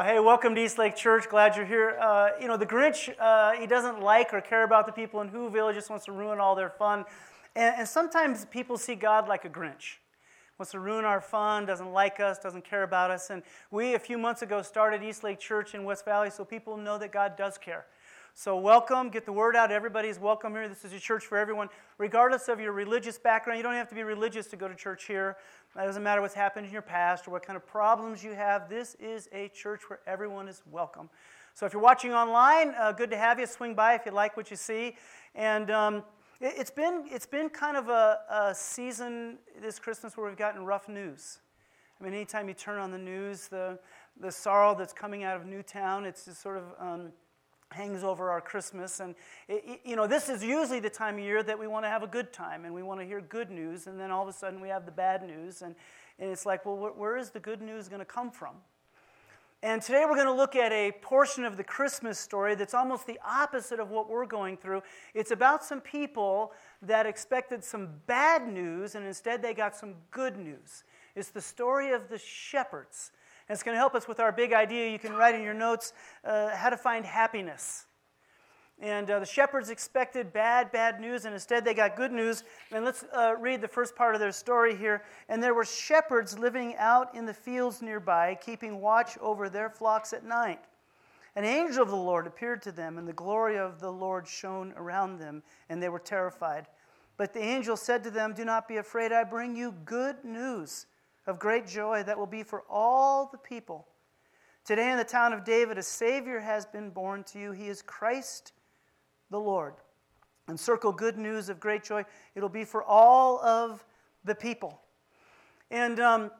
Hey, welcome to East Lake Church. Glad you're here. The Grinch, he doesn't like or care about the people in Whoville. He just wants to ruin all their fun. And sometimes people see God like a Grinch. Wants to ruin our fun, doesn't like us, doesn't care about us. And we, a few months ago, started East Lake Church in West Valley so people know that God does care. So welcome, get the word out. Everybody's welcome here. This is a church for everyone, regardless of your religious background. You don't have to be religious to go to church here. It doesn't matter what's happened in your past or what kind of problems you have. This is a church where everyone is welcome. So if you're watching online, good to have you. Swing by if you like what you see. And it's been kind of a season this Christmas where we've gotten rough news. I mean, anytime you turn on the news, the sorrow that's coming out of Newtown, it's just sort of hangs over our Christmas. And, this is usually the time of year that we want to have a good time and we want to hear good news. And then all of a sudden we have the bad news. And it's like, well, where is the good news going to come from? And today we're going to look at a portion of the Christmas story that's almost the opposite of what we're going through. It's about some people that expected some bad news and instead they got some good news. It's the story of the shepherds. And it's going to help us with our big idea. You can write in your notes how to find happiness. And the shepherds expected bad news, and instead they got good news. And let's read the first part of their story here. And there were shepherds living out in the fields nearby, keeping watch over their flocks at night. An angel of the Lord appeared to them, and the glory of the Lord shone around them, and they were terrified. But the angel said to them, "Do not be afraid, I bring you good news of great joy that will be for all the people. Today in the town of David, a Savior has been born to you. He is Christ the Lord." And circle good news of great joy. It'll be for all of the people. And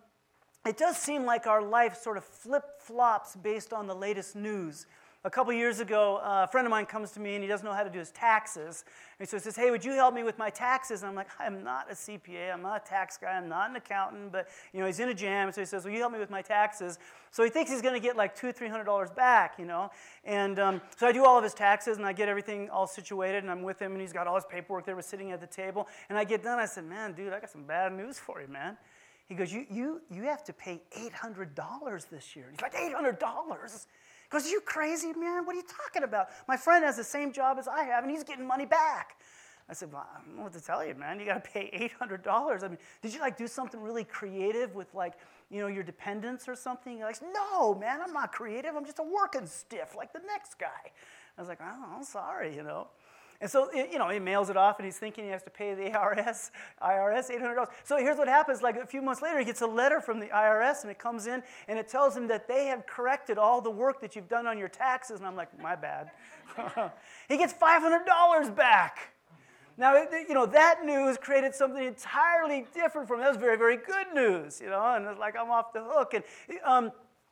it does seem like our life sort of flip-flops based on the latest news. A couple years ago, a friend of mine comes to me and he doesn't know how to do his taxes. And so he says, "Hey, would you help me with my taxes?" And I'm like, "I'm not a CPA, I'm not a tax guy, I'm not an accountant," but he's in a jam. So he says, "Will you help me with my taxes?" So he thinks he's going to get like $200-300 back, And so I do all of his taxes and I get everything all situated and I'm with him and he's got all his paperwork there. We're sitting at the table and I get done. I said, "Man, dude, I got some bad news for you, man." He goes, you have to pay $800 this year." He's like, $800? He goes, "Are you crazy, man? What are you talking about? My friend has the same job as I have, and he's getting money back." I said, "Well, I don't know what to tell you, man. You got to pay $800. I mean, did you do something really creative with your dependents or something?" You're like, "No, man, I'm not creative. I'm just a working stiff like the next guy." I was like, "Oh, I'm sorry, And so, he mails it off, and he's thinking he has to pay the IRS $800. So here's what happens. Like a few months later, he gets a letter from the IRS, and it comes in, and it tells him that they have corrected all the work that you've done on your taxes. And I'm like, "My bad." He gets $500 back. Now, that news created something entirely different from that. Was very, very good news, and it's like I'm off the hook. And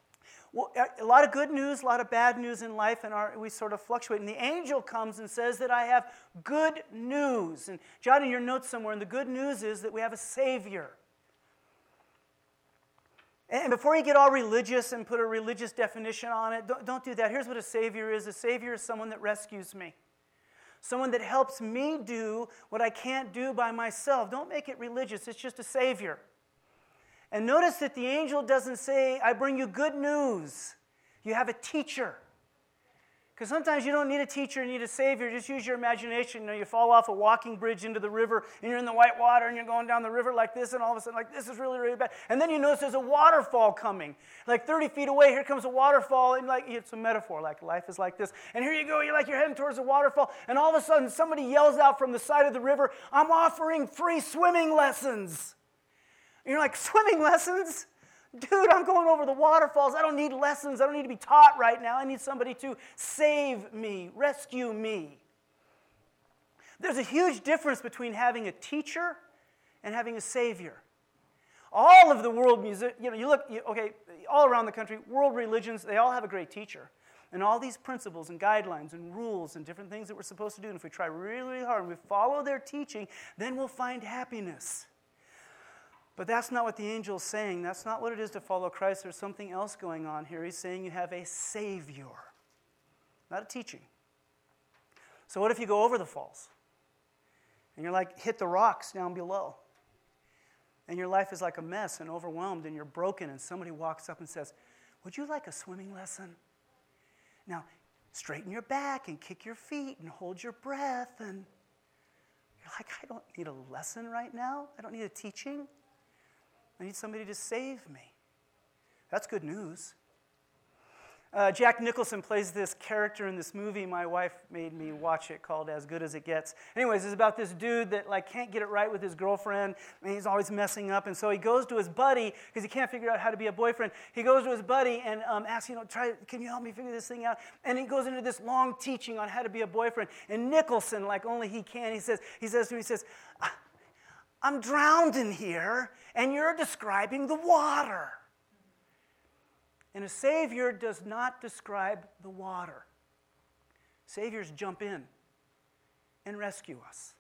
a lot of good news, a lot of bad news in life, and we sort of fluctuate. And the angel comes and says that I have good news. And jot in your notes somewhere, and the good news is that we have a Savior. And before you get all religious and put a religious definition on it, don't do that. Here's what a Savior is. A Savior is someone that rescues me. Someone that helps me do what I can't do by myself. Don't make it religious. It's just a Savior. And notice that the angel doesn't say, "I bring you good news." You have a teacher. Because sometimes you don't need a teacher, you need a Savior. Just use your imagination. You fall off a walking bridge into the river, and you're in the white water, and you're going down the river like this, and all of a sudden, this is really, really bad. And then you notice there's a waterfall coming. Like 30 feet away, here comes a waterfall, and it's a metaphor, like life is like this. And here you go, you're heading towards the waterfall, and all of a sudden, somebody yells out from the side of the river, "I'm offering free swimming lessons." And you're like, "Swimming lessons? Dude, I'm going over the waterfalls. I don't need lessons. I don't need to be taught right now. I need somebody to save me, rescue me." There's a huge difference between having a teacher and having a Savior. All of the world music, all around the country, world religions, they all have a great teacher. And all these principles and guidelines and rules and different things that we're supposed to do. And if we try really, really hard and we follow their teaching, then we'll find happiness. But that's not what the angel is saying. That's not what it is to follow Christ. There's something else going on here. He's saying you have a Savior, not a teaching. So what if you go over the falls? And you're hit the rocks down below. And your life is like a mess and overwhelmed and you're broken and somebody walks up and says, Would you like a swimming lesson? Now, straighten your back and kick your feet and hold your breath. And you're like, I don't need a lesson right now. I don't need a teaching. I need somebody to save me. That's good news. Jack Nicholson plays this character in this movie. My wife made me watch it, called As Good As It Gets. Anyways, it's about this dude that can't get it right with his girlfriend, and he's always messing up. And so he goes to his buddy, because he can't figure out how to be a boyfriend. He goes to his buddy and asks, can you help me figure this thing out? And he goes into this long teaching on how to be a boyfriend. And Nicholson, like only he can, he says to him, I'm drowned in here, and you're describing the water. And a Savior does not describe the water. Saviors jump in and rescue us.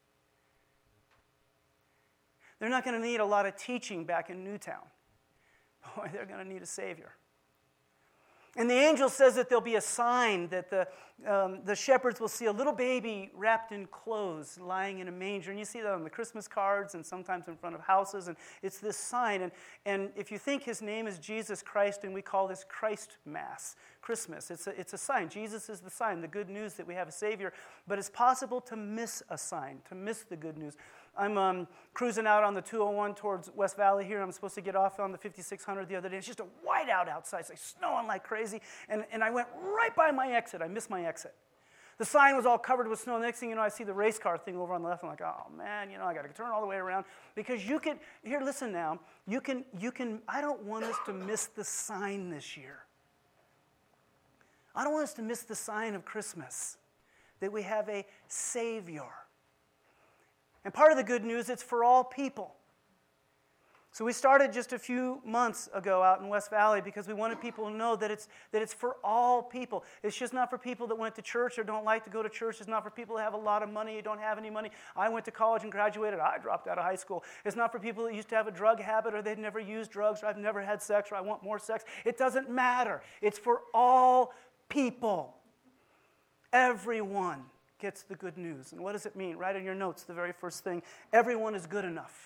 They're not going to need a lot of teaching back in Newtown. Boy, they're going to need a Savior. And the angel says that there'll be a sign that the shepherds will see a little baby wrapped in clothes lying in a manger. And you see that on the Christmas cards and sometimes in front of houses. And it's this sign. And if you think his name is Jesus Christ, and we call this Christ Mass, Christmas, it's a sign. Jesus is the sign, the good news that we have a Savior. But it's possible to miss a sign, to miss the good news. I'm cruising out on the 201 towards West Valley here. I'm supposed to get off on the 5600 the other day. It's just a whiteout outside. It's like snowing like crazy. And I went right by my exit. I missed my exit. The sign was all covered with snow. Next thing you know, I see the race car thing over on the left. I'm like, oh, man, I got to turn all the way around. Because you can, here, listen now. You can. I don't want us to miss the sign this year. I don't want us to miss the sign of Christmas, that we have a Savior. And part of the good news, it's for all people. So we started just a few months ago out in West Valley because we wanted people to know that it's for all people. It's just not for people that went to church or don't like to go to church. It's not for people that have a lot of money or don't have any money. I went to college and graduated. I dropped out of high school. It's not for people that used to have a drug habit or they'd never used drugs or I've never had sex or I want more sex. It doesn't matter. It's for all people. Everyone gets the good news. And what does it mean? Write in your notes the very first thing. Everyone is good enough.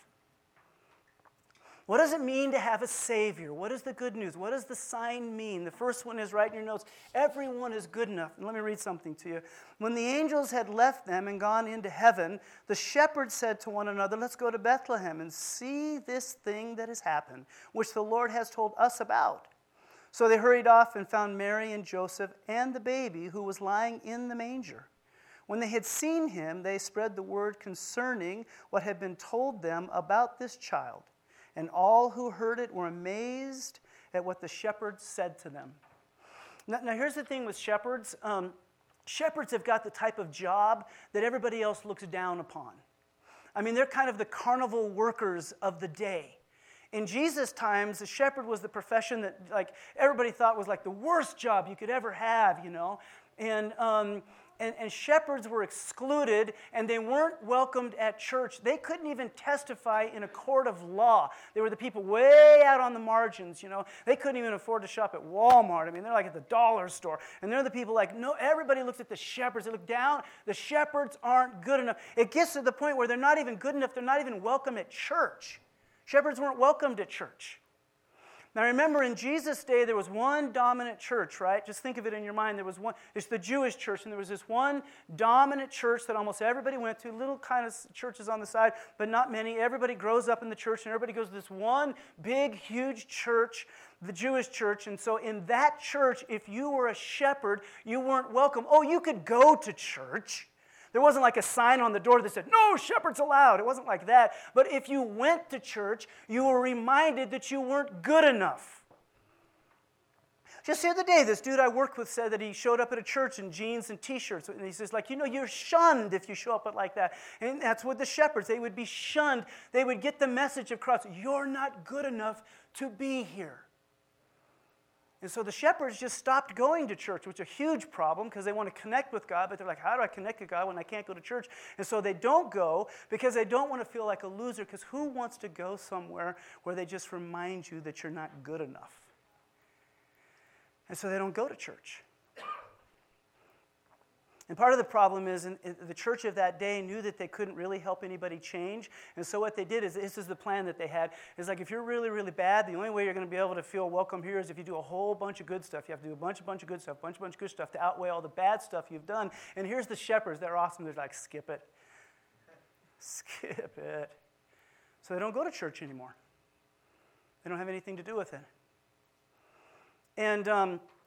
What does it mean to have a Savior? What is the good news? What does the sign mean? The first one is, write in your notes, everyone is good enough. And let me read something to you. When the angels had left them and gone into heaven, the shepherds said to one another, let's go to Bethlehem and see this thing that has happened, which the Lord has told us about. So they hurried off and found Mary and Joseph and the baby who was lying in the manger. When they had seen him, they spread the word concerning what had been told them about this child. And all who heard it were amazed at what the shepherds said to them. Now here's the thing with shepherds. Shepherds have got the type of job that everybody else looks down upon. I mean, they're kind of the carnival workers of the day. In Jesus' times, the shepherd was the profession that everybody thought was the worst job you could ever have, And shepherds were excluded, and they weren't welcomed at church. They couldn't even testify in a court of law. They were the people way out on the margins, They couldn't even afford to shop at Walmart. I mean, they're at the dollar store. And they're the people no, everybody looks at the shepherds. They look down. The shepherds aren't good enough. It gets to the point where they're not even good enough. They're not even welcome at church. Shepherds weren't welcomed at church. Now remember, in Jesus' day, there was one dominant church, right? Just think of it in your mind. There was one, it's the Jewish church, and there was this one dominant church that almost everybody went to, little kind of churches on the side, but not many. Everybody grows up in the church, and everybody goes to this one big, huge church, the Jewish church. And so in that church, if you were a shepherd, you weren't welcome. Oh, you could go to church. There wasn't a sign on the door that said, no shepherds allowed. It wasn't like that. But if you went to church, you were reminded that you weren't good enough. Just the other day, this dude I worked with said that he showed up at a church in jeans and T-shirts. And he says, you're shunned if you show up like that. And that's what the shepherds, they would be shunned. They would get the message across, you're not good enough to be here. And so the shepherds just stopped going to church, which is a huge problem because they want to connect with God, but they're like, how do I connect with God when I can't go to church? And so they don't go because they don't want to feel like a loser, because who wants to go somewhere where they just remind you that you're not good enough? And so they don't go to church. And part of the problem is the church of that day knew that they couldn't really help anybody change. And so what they did is, this is the plan that they had, is like if you're really, really bad, the only way you're going to be able to feel welcome here is if you do a whole bunch of good stuff. You have to do a bunch of good stuff, bunch of good stuff to outweigh all the bad stuff you've done. And here's the shepherds. They're awesome. They're like, skip it. Skip it. So they don't go to church anymore. They don't have anything to do with it. And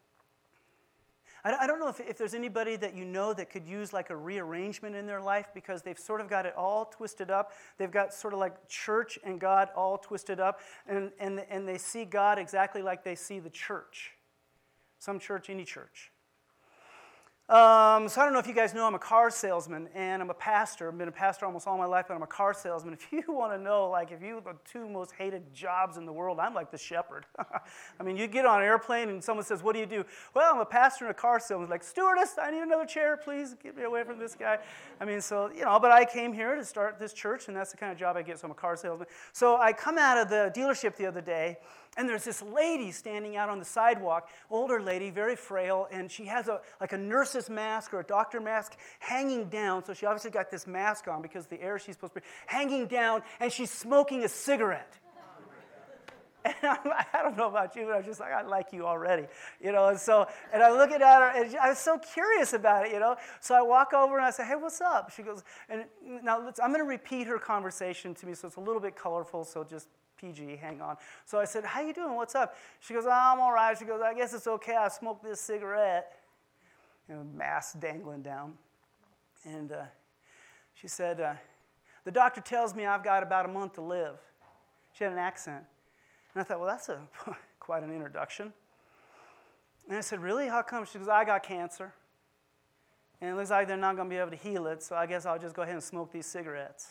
I don't know if there's anybody that you know that could use like a rearrangement in their life, because they've sort of got it all twisted up. They've got sort of like church and God all twisted up, and they see God exactly like they see the church. Some church, any church. So I don't know if you guys know, I'm a car salesman, and I'm a pastor. I've been a pastor almost all my life, but I'm a car salesman. If you want to know, like, if you the two most hated jobs in the world, I'm like the shepherd. I mean, you get on an airplane, and someone says, what do you do? Well, I'm a pastor and a car salesman. Like, stewardess, I need another chair, please. Get me away from this guy. I mean, so, but I came here to start this church, and that's the kind of job I get, so I'm a car salesman. So I come out of the dealership the other day, and there's this lady standing out on the sidewalk, older lady, very frail, and she has like a nurse's mask or a doctor mask hanging down. So she obviously got this mask on because the air she's supposed to be hanging down, and she's smoking a cigarette. And I don't know about you, but I'm just like, I like you already, And I look at her, and I was so curious about it, So I walk over and I say, hey, what's up? She goes, and now I'm going to repeat her conversation to me, so it's a little bit colorful, so just PG, hang on. So I said, how you doing? What's up? She goes, I'm all right. She goes, I guess it's okay. I smoked this cigarette. Mask dangling down. And she said, the doctor tells me I've got about a month to live. She had an accent. And I thought, well, that's quite an introduction. And I said, really? How come? She goes, I got cancer. And it looks like they're not going to be able to heal it, so I guess I'll just go ahead and smoke these cigarettes.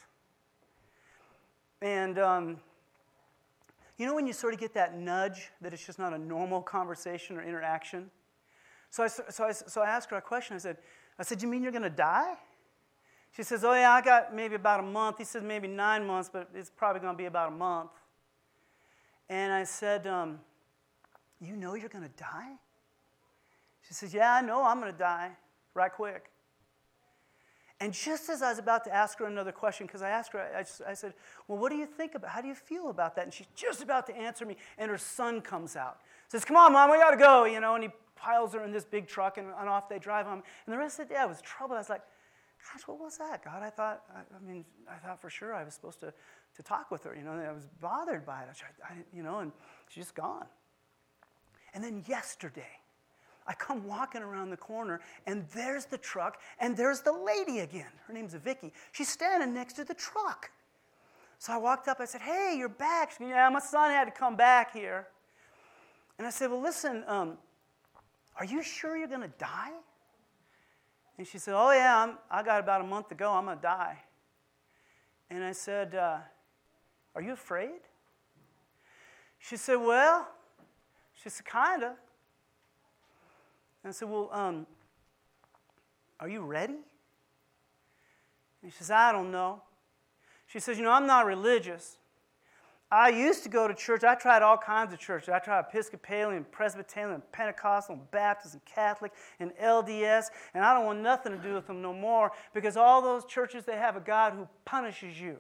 And when you sort of get that nudge that it's just not a normal conversation or interaction? So I asked her a question. I said, you mean you're going to die? She says, oh, yeah, I got maybe about a month. He says maybe 9 months, but it's probably going to be about a month. And I said, you know you're going to die? She says, yeah, I know I'm going to die right quick. And just as I was about to ask her another question, because I asked her, I said, well, what do you think about, how do you feel about that? And she's just about to answer me, and her son comes out. Says, come on, Mom, we got to go, and he piles her in this big truck, and off they drive home. And the rest of the day I was troubled. I was like, gosh, what was that, God? I thought for sure I was supposed to talk with her, and I was bothered by it. And she's just gone. And then yesterday, I come walking around the corner, and there's the truck, and there's the lady again. Her name's Vicky. She's standing next to the truck. So I walked up. I said, hey, you're back. She said, yeah, my son had to come back here. And I said, well, listen, are you sure you're going to die? And she said, oh, yeah, I got about a month to go. I'm going to die. And I said, are you afraid? She said, well, kind of. And I said, well, are you ready? And she says, I don't know. She says, I'm not religious. I used to go to church. I tried all kinds of churches. I tried Episcopalian, Presbyterian, Pentecostal, Baptist, and Catholic, and LDS, and I don't want nothing to do with them no more, because all those churches, they have a God who punishes you.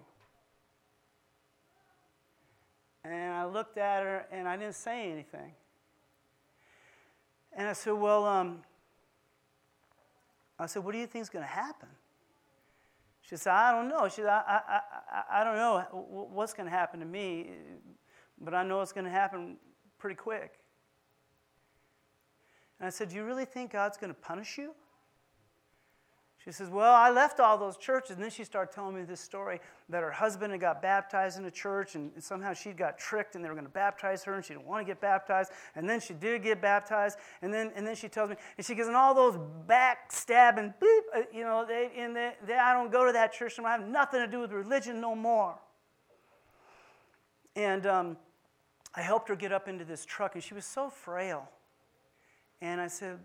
And I looked at her, and I didn't say anything. And I said, well, what do you think is going to happen? She said, I don't know. She said, I don't know what's going to happen to me, but I know it's going to happen pretty quick. And I said, do you really think God's going to punish you? She says, well, I left all those churches. And then she started telling me this story that her husband had got baptized in a church, and somehow she got tricked, and they were going to baptize her, and she didn't want to get baptized. And then she did get baptized. And then she tells me, and she goes, and all those backstabbing, I don't go to that church anymore. I have nothing to do with religion no more. And I helped her get up into this truck, and she was so frail. And I said,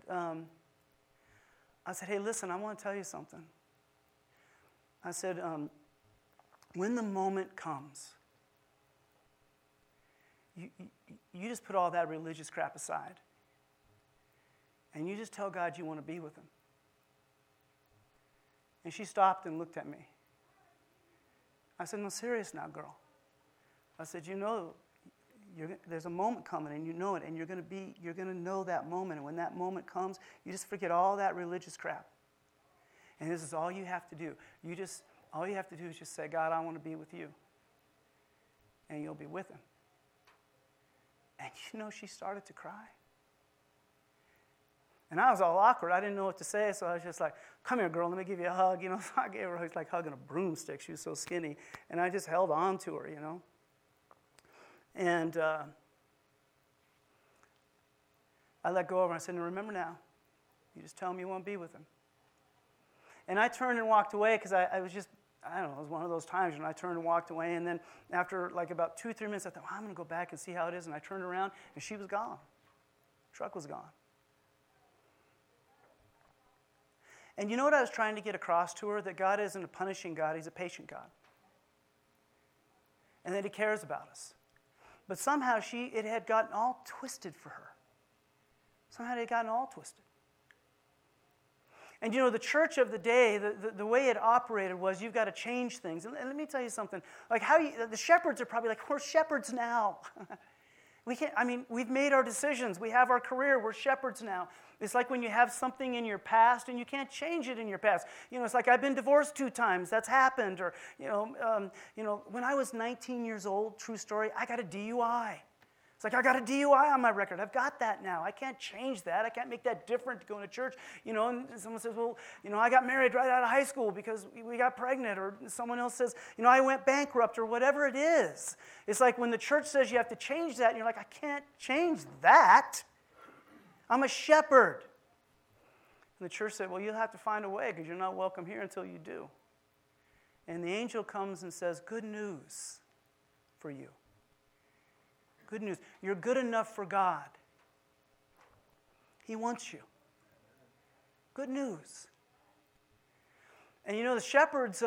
hey, listen, I want to tell you something. I said, when the moment comes, you just put all that religious crap aside, and you just tell God you want to be with him. And she stopped and looked at me. I said, no, serious now, girl. I said, there's a moment coming, and you know it, and you're going to know that moment. And when that moment comes, you just forget all that religious crap. And this is all you have to do. All you have to do is just say, God, I want to be with you. And you'll be with him. And she started to cry. And I was all awkward. I didn't know what to say, so I was just like, come here, girl, let me give you a hug. So I gave her a hug. It's like hugging a broomstick. She was so skinny. And I just held on to her, And I let go of her. I said, no, remember now, you just tell him you want to be with him. And I turned and walked away because I was just, I don't know, it was one of those times when I turned and walked away. And then after like about 2-3 minutes, I thought, well, I'm going to go back and see how it is. And I turned around, and she was gone. The truck was gone. And you know what I was trying to get across to her? That God isn't a punishing God. He's a patient God. And that he cares about us. But somehow it had gotten all twisted for her. Somehow it had gotten all twisted. And the church of the day, the way it operated was you've got to change things. And let me tell you something. Like the shepherds are probably like, we're shepherds now. We've made our decisions. We have our career. We're shepherds now. It's like when you have something in your past and you can't change it in your past. It's like I've been divorced 2 times. That's happened. Or, when I was 19 years old, true story, I got a DUI. It's like I got a DUI on my record. I've got that now. I can't change that. I can't make that different going to church. And someone says, well, I got married right out of high school because we got pregnant. Or someone else says, I went bankrupt or whatever it is. It's like when the church says you have to change that, and you're like, I can't change that. I'm a shepherd. And the church said, well, you'll have to find a way because you're not welcome here until you do. And the angel comes and says, good news for you. Good news. You're good enough for God. He wants you. Good news. And the shepherds,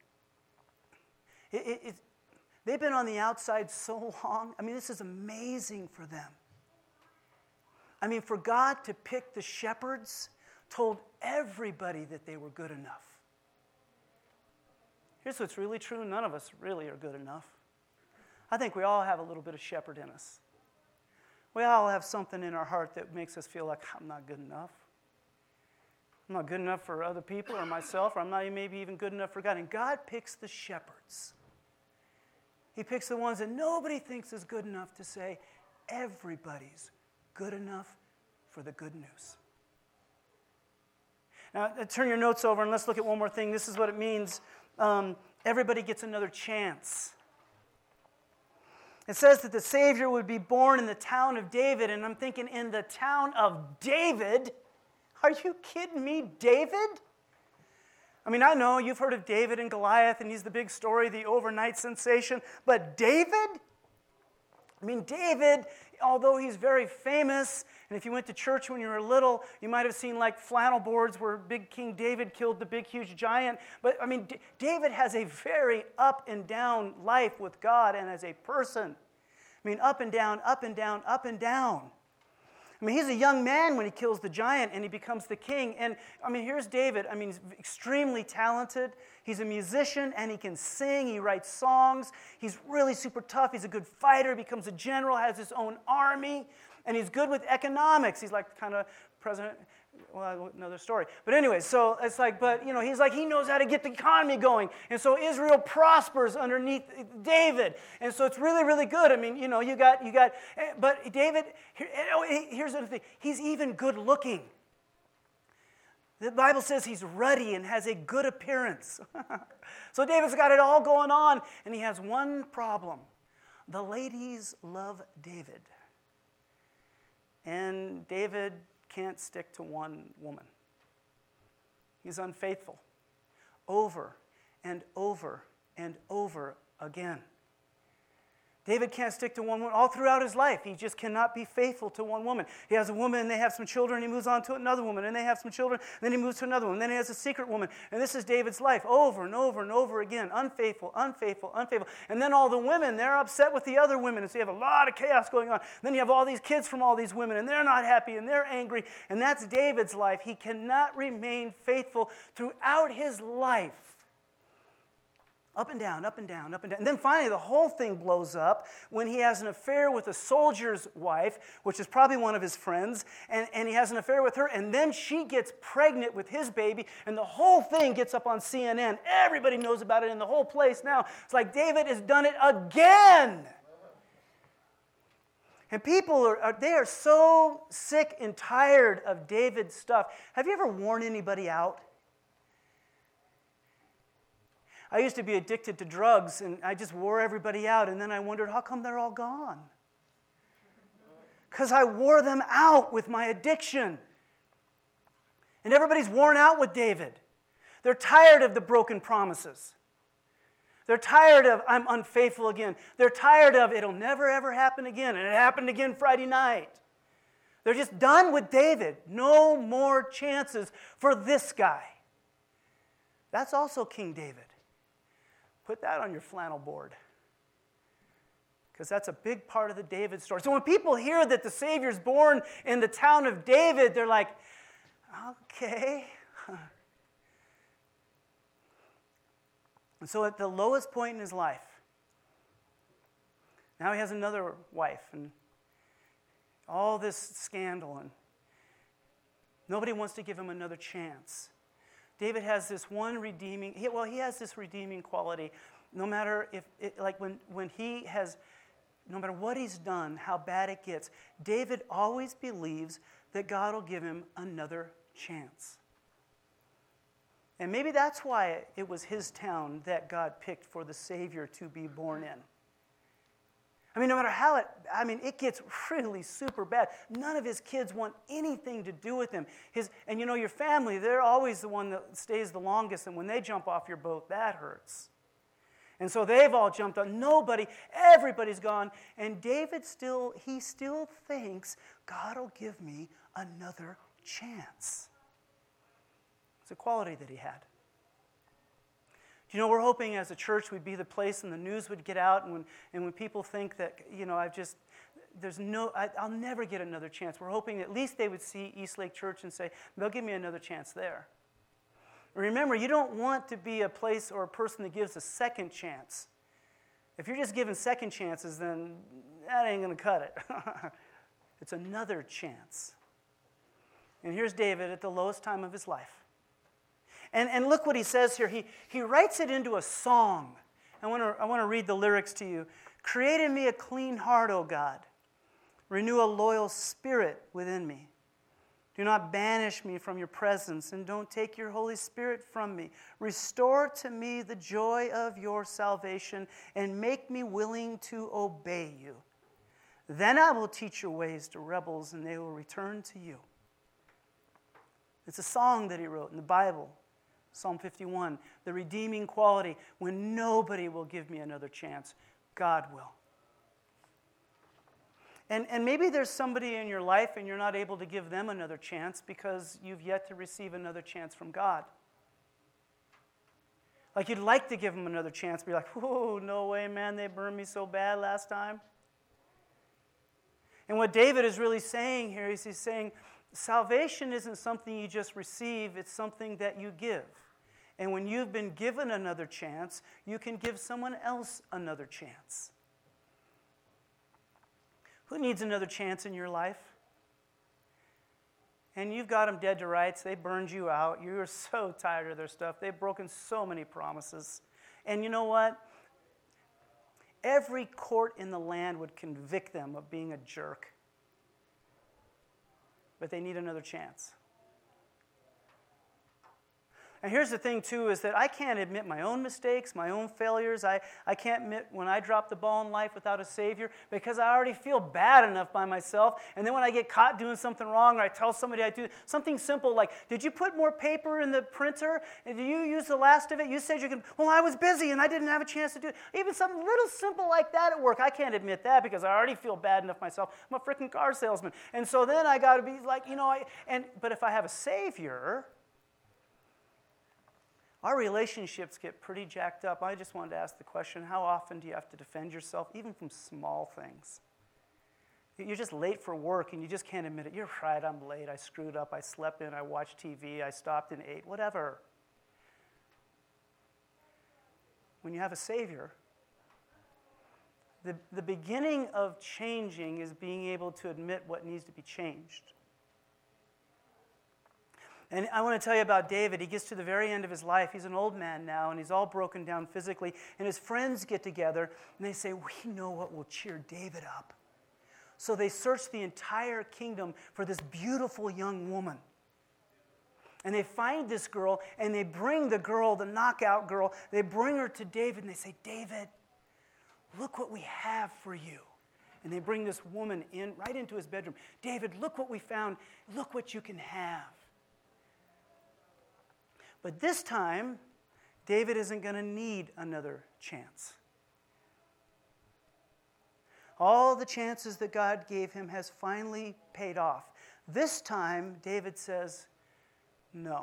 they've been on the outside so long. This is amazing for them. For God to pick the shepherds told everybody that they were good enough. Here's what's really true. None of us really are good enough. I think we all have a little bit of shepherd in us. We all have something in our heart that makes us feel like, I'm not good enough. I'm not good enough for other people or myself, or I'm not maybe even good enough for God. And God picks the shepherds. He picks the ones that nobody thinks is good enough to say, everybody's good enough for the good news. Now, turn your notes over and let's look at one more thing. This is what it means. Everybody gets another chance. It says that the Savior would be born in the town of David, and I'm thinking, in the town of David? Are you kidding me, David? I know you've heard of David and Goliath, and he's the big story, the overnight sensation, but David? David, although he's very famous, and if you went to church when you were little, you might have seen like flannel boards where big King David killed the big, huge giant. But, David has a very up and down life with God and as a person. Up and down, up and down, up and down. He's a young man when he kills the giant and he becomes the king. And, here's David. He's extremely talented. He's a musician and he can sing. He writes songs. He's really super tough. He's a good fighter. Becomes a general, has his own army. And he's good with economics. He's like kind of president, well, another story. But anyway, so it's like, he's like, he knows how to get the economy going. And so Israel prospers underneath David. And so it's really, really good. You got, but David, here's the thing. He's even good looking. The Bible says he's ruddy and has a good appearance. So David's got it all going on. And he has one problem. The ladies love David. And David can't stick to one woman. He's unfaithful over and over and over again. David can't stick to one woman all throughout his life. He just cannot be faithful to one woman. He has a woman, and they have some children, and he moves on to another woman, and they have some children, and then he moves to another woman, and then he has a secret woman. And this is David's life over and over and over again. Unfaithful, unfaithful, unfaithful. And then all the women, they're upset with the other women, and so you have a lot of chaos going on. Then you have all these kids from all these women, and they're not happy, and they're angry. And that's David's life. He cannot remain faithful throughout his life. Up and down, up and down, up and down. And then finally, the whole thing blows up when he has an affair with a soldier's wife, which is probably one of his friends, and he has an affair with her, and then she gets pregnant with his baby, and the whole thing gets up on CNN. Everybody knows about it in the whole place now. It's like David has done it again. And people they are so sick and tired of David's stuff. Have you ever worn anybody out? I used to be addicted to drugs, and I just wore everybody out, and then I wondered, how come they're all gone? Because I wore them out with my addiction. And everybody's worn out with David. They're tired of the broken promises. They're tired of, I'm unfaithful again. They're tired of, it'll never ever happen again, and it happened again Friday night. They're just done with David. No more chances for this guy. That's also King David. Put that on your flannel board, because that's a big part of the David story. So when people hear that the Savior's born in the town of David, they're like, okay. And so at the lowest point in his life, now he has another wife, and all this scandal, and nobody wants to give him another chance. David has this one redeeming, he has this redeeming quality. No matter when he has, no matter what he's done, how bad it gets, David always believes that God will give him another chance. And maybe that's why it was his town that God picked for the Savior to be born in. I mean, no matter how it gets really super bad. None of his kids want anything to do with him. And your family, they're always the one that stays the longest, and when they jump off your boat, that hurts. And so they've all jumped on. Everybody's gone. And David still thinks, God will give me another chance. It's a quality that he had. We're hoping as a church we'd be the place and the news would get out, and when people think that, I'll never get another chance. We're hoping at least they would see Eastlake Church and say, they'll give me another chance there. Remember, you don't want to be a place or a person that gives a second chance. If you're just giving second chances, then that ain't going to cut it. It's another chance. And here's David at the lowest time of his life. And look what he says here. He writes it into a song. I want to read the lyrics to you. Create in me a clean heart, O God. Renew a loyal spirit within me. Do not banish me from your presence, and don't take your Holy Spirit from me. Restore to me the joy of your salvation, and make me willing to obey you. Then I will teach your ways to rebels, and they will return to you. It's a song that he wrote in the Bible. Psalm 51, the redeeming quality. When nobody will give me another chance, God will. And maybe there's somebody in your life and you're not able to give them another chance because you've yet to receive another chance from God. Like you'd like to give them another chance, but you're like, oh, no way, man, they burned me so bad last time. And what David is really saying here is he's saying, salvation isn't something you just receive, it's something that you give. And when you've been given another chance, you can give someone else another chance. Who needs another chance in your life? And you've got them dead to rights. They burned you out. You are so tired of their stuff. They've broken so many promises. And you know what? Every court in the land would convict them of being a jerk. But they need another chance. And here's the thing, too, is that I can't admit my own mistakes, my own failures. I can't admit when I drop the ball in life without a Savior because I already feel bad enough by myself. And then when I get caught doing something wrong or I tell somebody I do something simple like, did you put more paper in the printer? And did you use the last of it? You said you could. Well, I was busy and I didn't have a chance to do it. Even something little simple like that at work, I can't admit that because I already feel bad enough myself. I'm a freaking car salesman. And so then I got to be like, but if I have a Savior, our relationships get pretty jacked up. I just wanted to ask the question, how often do you have to defend yourself, even from small things? You're just late for work and you just can't admit it. You're right, I'm late, I screwed up, I slept in, I watched TV, I stopped and ate, whatever. When you have a Savior, the beginning of changing is being able to admit what needs to be changed. And I want to tell you about David. He gets to the very end of his life. He's an old man now, and he's all broken down physically. And his friends get together, and they say, we know what will cheer David up. So they search the entire kingdom for this beautiful young woman. And they find this girl, and they bring the girl, the knockout girl, they bring her to David, and they say, David, look what we have for you. And they bring this woman right into his bedroom. David, look what we found. Look what you can have. But this time, David isn't going to need another chance. All the chances that God gave him has finally paid off. This time, David says, no.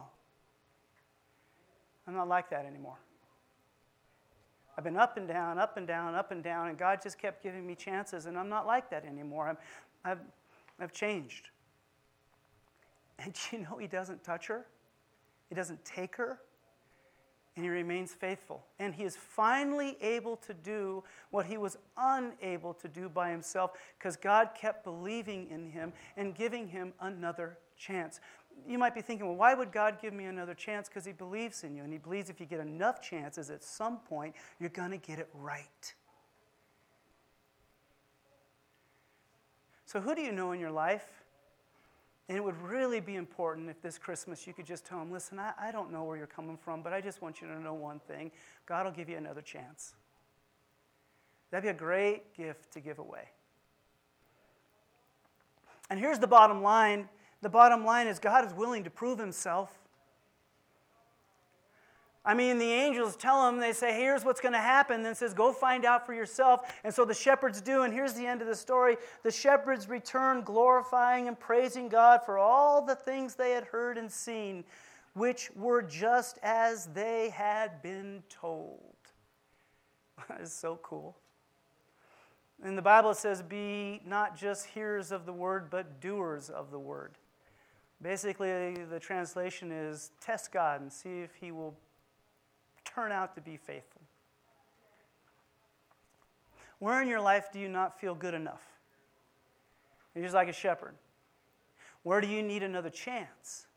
I'm not like that anymore. I've been up and down, up and down, up and down, and God just kept giving me chances, and I'm not like that anymore. I've changed. And you know he doesn't touch her? He doesn't take her, and he remains faithful. And he is finally able to do what he was unable to do by himself because God kept believing in him and giving him another chance. You might be thinking, well, why would God give me another chance? Because he believes in you, and he believes if you get enough chances, at some point, you're going to get it right. So who do you know in your life? And it would really be important if this Christmas you could just tell them, listen, I don't know where you're coming from, but I just want you to know one thing. God will give you another chance. That'd be a great gift to give away. And here's the bottom line. The bottom line is God is willing to prove himself. I mean, the angels tell them, they say, here's what's going to happen. Then it says, go find out for yourself. And so the shepherds do, and here's the end of the story. The shepherds return glorifying and praising God for all the things they had heard and seen, which were just as they had been told. That is so cool. In the Bible it says, be not just hearers of the word, but doers of the word. Basically, the translation is, test God and see if he will turn out to be faithful. Where in your life do you not feel good enough? You're just like a shepherd. Where do you need another chance?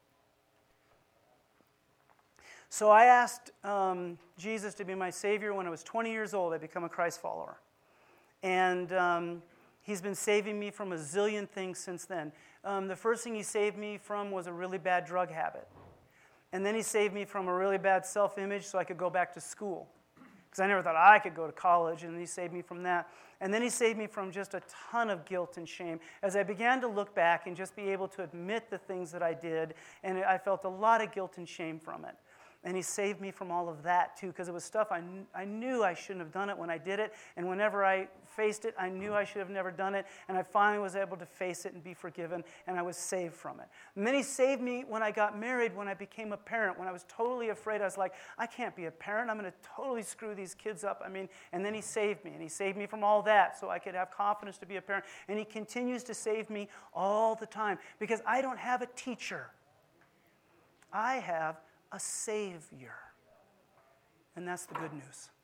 So I asked Jesus to be my Savior when I was 20 years old. I became a Christ follower. And he's been saving me from a zillion things since then. The first thing he saved me from was a really bad drug habit. And then he saved me from a really bad self-image so I could go back to school. Because I never thought I could go to college, and he saved me from that. And then he saved me from just a ton of guilt and shame. As I began to look back and just be able to admit the things that I did, and I felt a lot of guilt and shame from it. And he saved me from all of that, too, because it was stuff I knew I shouldn't have done it when I did it. And whenever I faced it, I knew I should have never done it. And I finally was able to face it and be forgiven, and I was saved from it. And then he saved me when I got married, when I became a parent, when I was totally afraid. I was like, I can't be a parent. I'm going to totally screw these kids up. And then he saved me. And he saved me from all that so I could have confidence to be a parent. And he continues to save me all the time because I don't have a teacher. I have a Savior. And that's the good news.